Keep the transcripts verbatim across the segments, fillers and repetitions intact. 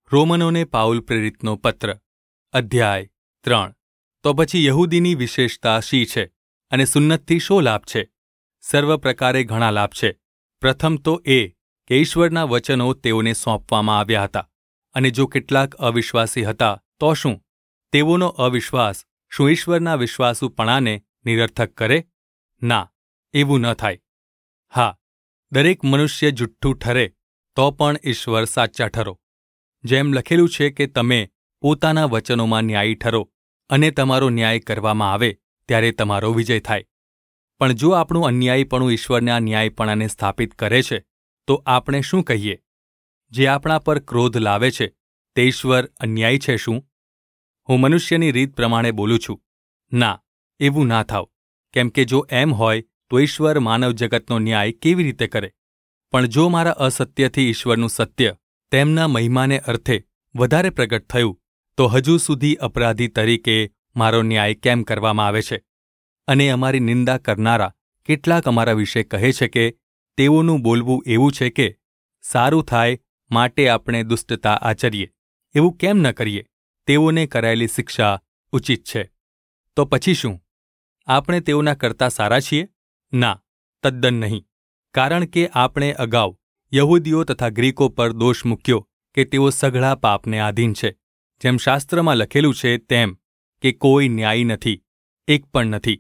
રોમનોને Paul પ્રેરિતનો પત્ર અધ્યાય ત્રણ. તો પછી યહૂદીની વિશેષતા શી છે અને સુન્નતથી શો લાભ છે? સર્વ પ્રકારે ઘણા લાભ છે. પ્રથમ તો એ કે ઈશ્વરના વચનો તેઓને સોંપવામાં આવ્યા હતા, અને જો કેટલાક અવિશ્વાસી હતા તો શું? તેઓનો અવિશ્વાસ શું ઈશ્વરના વિશ્વાસુપણાને નિરર્થક કરે? ના, એવું ન થાય. હા, દરેક મનુષ્ય જુઠ્ઠું ઠરે તો પણ ઈશ્વર સાચા ઠરો. જેમ લખેલું છે કે તમે પોતાના વચનોમાં ન્યાયી ઠરો, અને તમારો ન્યાય કરવામાં આવે ત્યારે તમારો વિજય થાય. પણ જો આપણું અન્યાયીપણું ઈશ્વરના ન્યાયપણાને સ્થાપિત કરે છે, તો આપણે શું કહીએ? જે આપણા પર ક્રોધ લાવે છે તે ઈશ્વર અન્યાયી છે શું? હું મનુષ્યની રીત પ્રમાણે બોલું છું? ના, એવું ના થાવ. કેમ કે જો એમ હોય તો ઈશ્વર માનવ જગતનો ન્યાય કેવી રીતે કરે? પણ જો મારા અસત્યથી ઈશ્વરનું સત્ય તેમના મહિમાને અર્થે વધારે પ્રગટ થયું, તો હજુ સુધી અપરાધી તરીકે મારો ન્યાય કેમ કરવામાં આવે છે? અને અમારી નિંદા કરનારા કેટલાક અમારા વિશે કહે છે કે તેઓનું બોલવું એવું છે કે સારું થાય માટે આપણે દુષ્ટતા આચરીએ. એવું કેમ ન કરીએ? તેઓને કરાયેલી શિક્ષા ઉચિત છે. તો પછી શું આપણે તેઓના કરતાં સારા છીએ? ના, તદ્દન નહીં. કારણ કે આપણે અગાઉ યહૂદીઓ તથા ગ્રીકો પર દોષ મૂક્યો કે તેઓ સઘળા પાપને આધીન છે. જેમ શાસ્ત્રમાં લખેલું છે તેમ કે કોઈ ન્યાયી નથી, એક પણ નથી.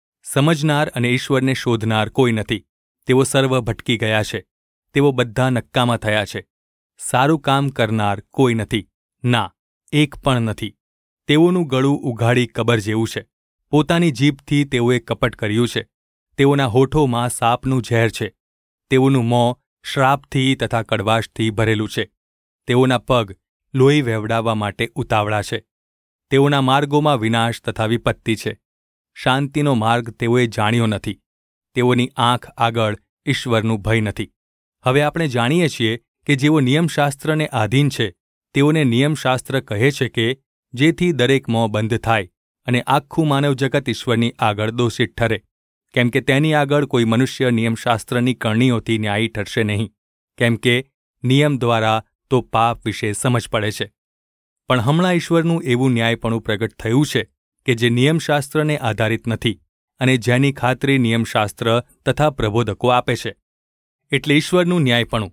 સમજનાર અને ઈશ્વરને શોધનાર કોઈ નથી. તેઓ સર્વ ભટકી ગયા છે. તેઓ બધા નક્કામાં થયા છે. સારું કામ કરનાર કોઈ નથી, ના, એક પણ નથી. તેઓનું ગળું ઉઘાડી કબર જેવું છે. પોતાની જીભથી તેઓએ કપટ કર્યું છે. તેઓના હોઠોમાં સાપનું ઝેર છે. તેઓનું મોં શ્રાપથી તથા કડવાશથી ભરેલું છે. તેઓના પગ લોહી વહેવડાવવા માટે ઉતાવળા છે. તેઓના માર્ગોમાં વિનાશ તથા વિપત્તિ છે. શાંતિનો માર્ગ તેઓએ જાણ્યો નથી. તેઓની આંખ આગળ ઈશ્વરનું ભય નથી. હવે આપણે જાણીએ છીએ કે જેઓ નિયમશાસ્ત્રને આધીન છે તેઓને નિયમશાસ્ત્ર કહે છે કે જેથી દરેક મોં બંધ થાય અને આખું માનવ જગત ઈશ્વરની આગળ દોષિત ઠરે. કેમ કે તેની આગળ કોઈ મનુષ્ય નિયમશાસ્ત્રની કરણીઓથી ન્યાયી ઠરશે નહીં. કેમ કે નિયમ દ્વારા તો પાપ વિશે સમજ પડે છે. પણ હમણાં ઈશ્વરનું એવું ન્યાયપણું પ્રગટ થયું છે કે જે નિયમશાસ્ત્રને આધારિત નથી, અને જેની ખાતરી નિયમશાસ્ત્ર તથા પ્રબોધકો આપે છે. એટલે ઈશ્વરનું ન્યાયપણું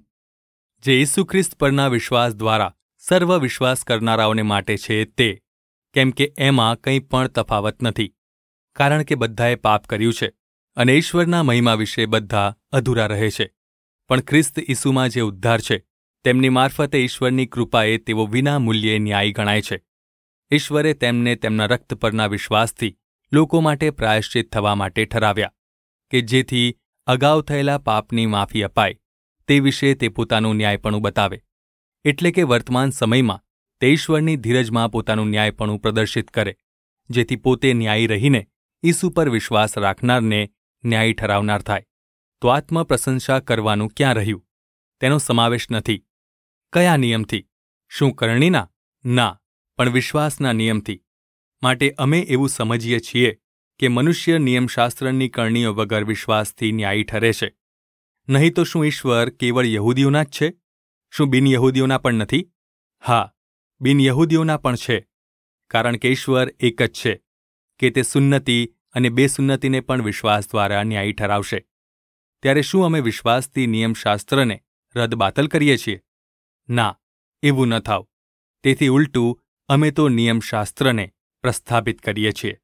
જે ઈસુ ખ્રિસ્ત પરના વિશ્વાસ દ્વારા સર્વ વિશ્વાસ કરનારાઓને માટે છે તે, કેમ કે એમાં કંઈ પણ તફાવત નથી. કારણ કે બધાએ પાપ કર્યું છે અને ઈશ્વરના મહિમા વિશે બધા અધૂરા રહે છે. પણ ખ્રિસ્ત ઈસુમાં જે ઉદ્ધાર છે તેમની મારફતે ઈશ્વરની કૃપાએ તેઓ વિના મૂલ્યે ન્યાયી ગણાય છે. ઈશ્વરે તેમને તેમના રક્ત પરના વિશ્વાસથી લોકો માટે પ્રાયશ્ચિત થવા માટે ઠરાવ્યા, કે જેથી અગાઉ થયેલા પાપની માફી અપાય. તે વિશે તે પોતાનું ન્યાયપણું બતાવે. એટલે કે વર્તમાન સમયમાં તે ઈશ્વરની ધીરજમાં પોતાનું ન્યાયપણું પ્રદર્શિત કરે, જેથી પોતે ન્યાયી રહીને ઈસુ પર વિશ્વાસ રાખનારને ન્યાયી ઠરાવનાર થાય. તો આત્મપ્રશંસા કરવાનું ક્યાં રહ્યું? તેનો સમાવેશ નથી. કયા નિયમથી? શું કરણીના? ના, પણ વિશ્વાસના નિયમથી. માટે અમે એવું સમજીએ છીએ કે મનુષ્ય નિયમશાસ્ત્રની કરણીઓ વગર વિશ્વાસથી ન્યાયી ઠરે છે. નહીં તો શું ઈશ્વર કેવળ યહૂદીઓના જ છે? શું બિન યહૂદીઓના પણ નથી? હા, બિન યહૂદીઓના પણ છે. કારણ કે ઈશ્વર એક જ છે કે તે સુન્નતિ અને બેસુન્નતિને પણ વિશ્વાસ દ્વારા ન્યાયી ઠરાવશે. ત્યારે શું અમે વિશ્વાસથી નિયમશાસ્ત્રને રદબાતલ કરીએ છીએ? ના, એવું ન થાવ. તેથી ઉલટું અમે તો નિયમશાસ્ત્રને પ્રસ્થાપિત કરીએ છીએ.